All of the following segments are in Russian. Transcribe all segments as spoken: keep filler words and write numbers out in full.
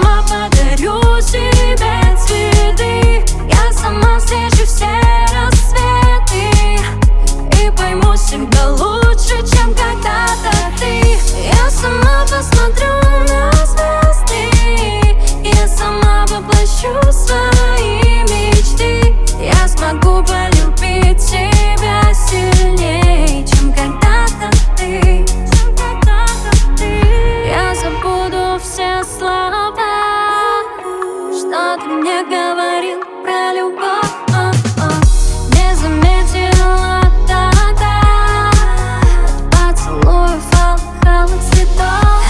сама подарю себе цветы. Я сама встречу все рассветы и пойму себя лучше, чем когда-то ты. Я сама посмотрю на звезды, я сама воплощу свои мечты. Я смогу полюбить тебя сильнее, чем когда-то ты. Я забуду все слова, что ты мне говорил про любовь. Не заметила тогда от поцелуев алых цветов.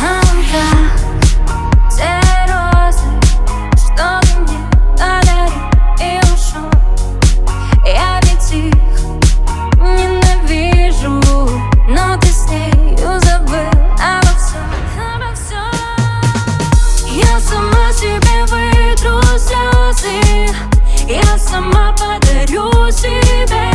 Те розы, что ты мне подарил и ушел, я ведь их ненавижу, но ты с нею забыл обо всем. Я сама себе вытру слезы, я сама подарю себе